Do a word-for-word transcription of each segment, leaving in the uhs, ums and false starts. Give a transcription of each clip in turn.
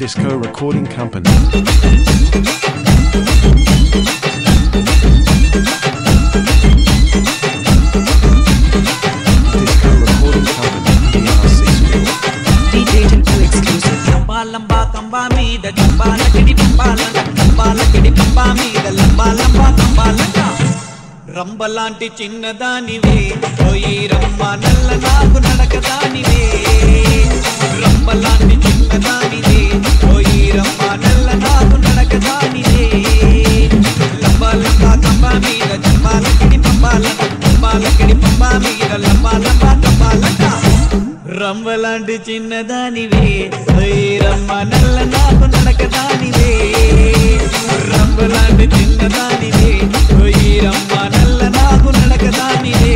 Disco Recording Company. Disco Recording Company, D R C Studio. D J Tinku exclusive. Lamba lamba kamba meeda jambala kidi pambala jambala kidi pamba meeda lamba lamba kambalaka రంబలాంటి చిన్నదానివే ఓయి రమ్మ నల్ల నాకు నడకదానివే రంబలాంటి చిన్నదానివే ఓయి రమ్మ నల్ల నాకు నడకదానివే లంబ లంబ కంబ మీద జంబాల కిడి పంబాల జంబాల కిడి పంబ మీద లంబ లంబ కంబాలక రంబలాంటి చిన్నదానివే ఓయి రమ్మ నల్ల నాకు నడకదానివే రంబలాంటి చిన్నదానివే ఓయి రమ్మ నల్ల నాకు నడకదానివే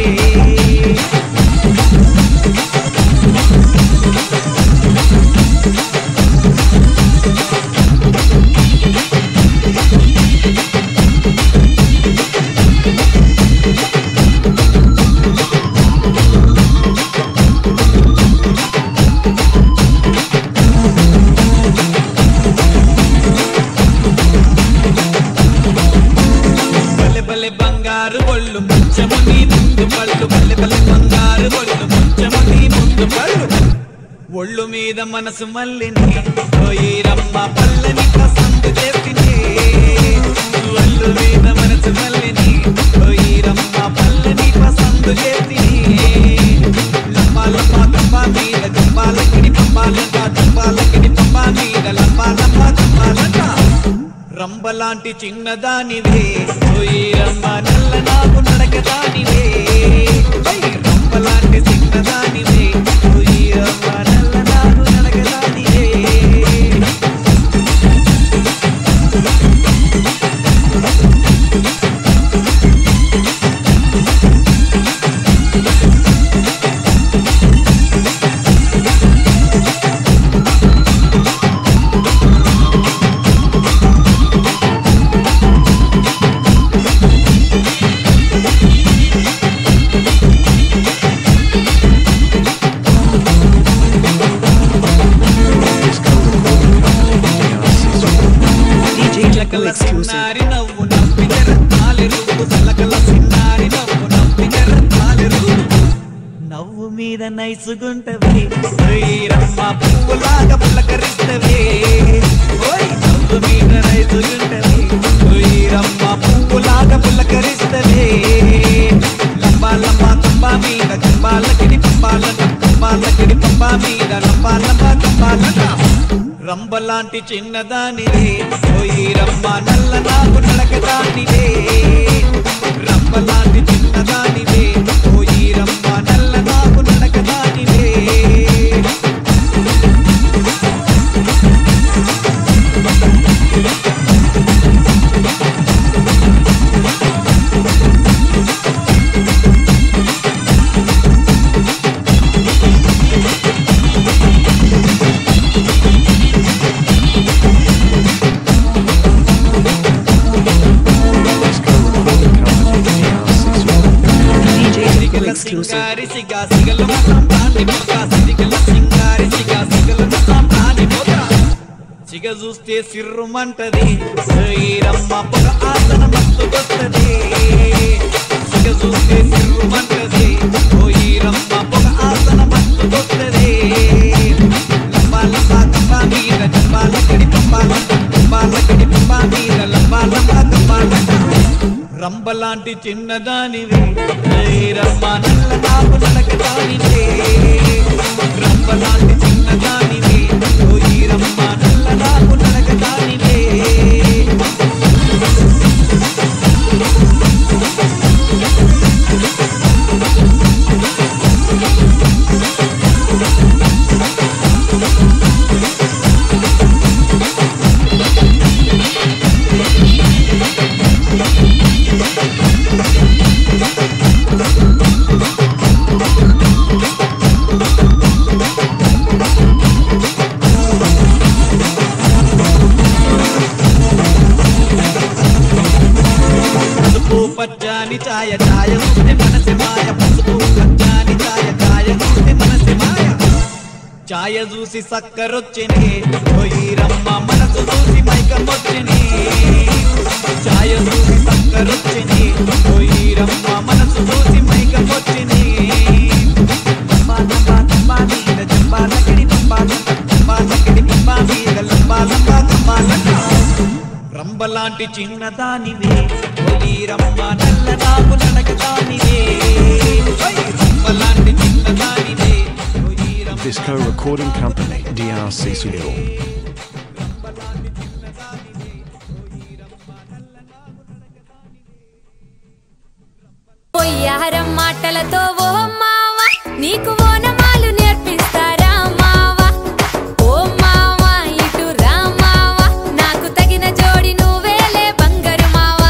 బంగారు బొళ్ళు ముచ్చముని ముందు పళ్ళు బల్లె బల్లె బంగారు బొళ్ళు ముచ్చముని ముందు పళ్ళు ఒళ్ళు మీద మనసు మల్లిని ఓయి రమ్మ పల్లని పసందు చేసినే ఒళ్ళు మీద మనసు మల్లిని ఓయి రమ్మ పల్లని పసందు చేసినే లంబ లంబ కంబ మీద జంబాల కిడి పంబాలట జంబాల కిడి పంబ మీద లంబ లంబ కంబాలట రంబలాంటి చిన్నదానివే ఓయి రమ్మ నల్ల నాకు నడకదానివే రంబలాంటి చిన్నదానివే ఓయి రమ్మ నల్ల నాకు నడకదానివే సిన్నారి నవ్వు నవ్విన రత్నాలు రూపు సలకల సిన్నారి నవ్వు నవ్విన రత్నాలు రూపు నవ్వు మీద నైసుగుంటవే ఓయి రమ్మ పువ్వులాగా పులకరిస్తవే ఓయ్ నవ్వు మీద నైసుగుంటవే ఓయి రమ్మ పువ్వులాగా పులకరిస్తవే లంబ లంబ కంబ మీద కంబాల కిడి పంబాల కంబాల కిడి పంబ మీద లంబ లంబ కంబాలట రంబలాంటి చిన్నదానివే ఓయి రమ్మ నల్ల నాకు నడకదానివే రంబలాంటి చిన్నదానివే ఓయి రమ్మ నల్ల నాకు నడకదానివే సింగారి సిగా సిగలు సాంబ్రాణి పోతా సిగల సింగారి సిగా సిగలు సాంబ్రాణి పోతా సిగ చూస్తే సిర్రుమంటది ఓయి రమ్మ పొగ ఆసన మత్తుకొస్తది సిగ చూస్తే సిర్రుమంటది ఓయి రమ్మ పొగ ఆసన మత్తుకొస్తది లంబ లంబ కంబ మీద జంబాల కిడి పంబాల జంబాల కిడి పంబ మీద లంబ లంబ కంబాలట రంబలాంటి చిన్నదానివే ఓయి రమ్మ నల్ల నాకు నడకదానివే రంబలాంటి చిన్నదానివే ఓయి రమ్మ నల్ల నాకు నడకదానివే పచ్చాని ఛాయ ఛాయ చూస్తే మనసి మాయ పసుపు పచ్చాని ఛాయ ఛాయ చూస్తే మనసి మాయ ఛాయ చూసి సక్కరొచ్చినే ఓయి రమ్మ రంబలాంటి చిన్నదానివే ఓయీరమ్మ నల్ల నాగు నడకదానివే రంబలాంటి చిన్నదానివే ఓయీరమ్మ Disco Recording Company, D R C Studio. పొయ్యారం మాటలతో ఓ మావా నీకు ఓనమాలు నేర్పిస్తారా మావా ఓ మావా ఇటు రా మావా నాకు తగిన జోడి నువ్వేలే బంగారు మావా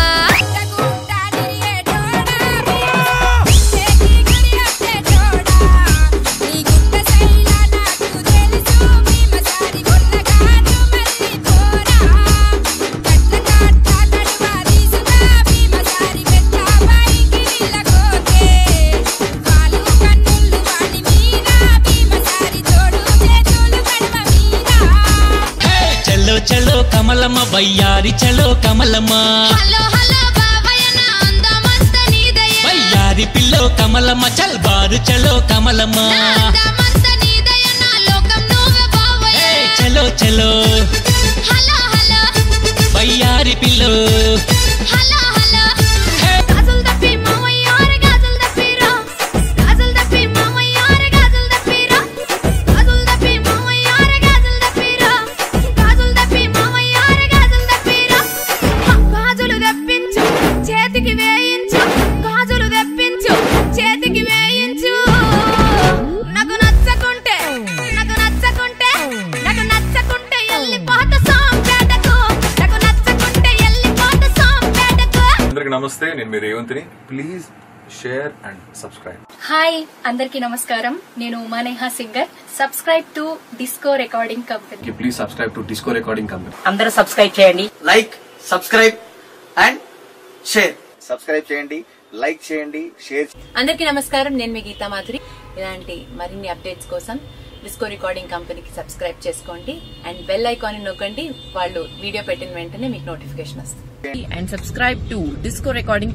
చలో కమలమ్మ బయ్యారి చలో కమలమ్మ హలో హలో బాబాయ్ నా అందమంత నీదయే బయ్యారి పిల్లో కమలమ్మ చల్ బారు చలో కమలమ్మ అందమంత నీదయే నా లోకం నువ్వే బాబాయ్ చలో చలో హలో హలో బయ్యారి పిల్లో హలో హలో గాజులు దప్పి మావయ్యారే గాజులు దప్పిరా గాజులు దప్పి మావయ్యారే గాజులు దప్పిరా గాజులు దప్పి మావయ్యారే గాజులు దప్పిరా గాజులు దప్పి మావయ్యారే గాజులు దప్పిరా గాజులు దప్పించు చేతికి వేయించు గాజులు దప్పించు చేతికి వేయించు నాకు నచ్చకుంటే నాకు నచ్చకుంటే నాకు నచ్చకుంటే ఎల్లిపోత సాంపేటకు నాకు నచ్చకుంటే ఎల్లిపోత సాంపేటకు అందరికి నమస్తే, నేను మీ రేవంత్ని. Please share and subscribe. Hi అందరికీ నమస్కారం. నేను Umaneha singer. Subscribe to disco recording company. Please subscribe to disco recording company. అందరూ సబ్స్క్రైబ్ చేయండి. Like, subscribe and share. Subscribe చేయండి, లైక్ చేయండి, షేర్. అందరికీ నమస్కారం. నేను మీ గీతా మాధురి. ఇలాంటి మరిన్ని అప్డేట్స్ కోసం డిస్కో రికార్డింగ్ కంపెనీకి సబ్స్క్రైబ్ చేసుకోండి అండ్ బెల్ ఐకాన్ నొక్కండి. వాళ్ళు వీడియో పెట్టిన వెంటనే మీకు నోటిఫికేషన్ వస్తుంది. And subscribe to Disco Recording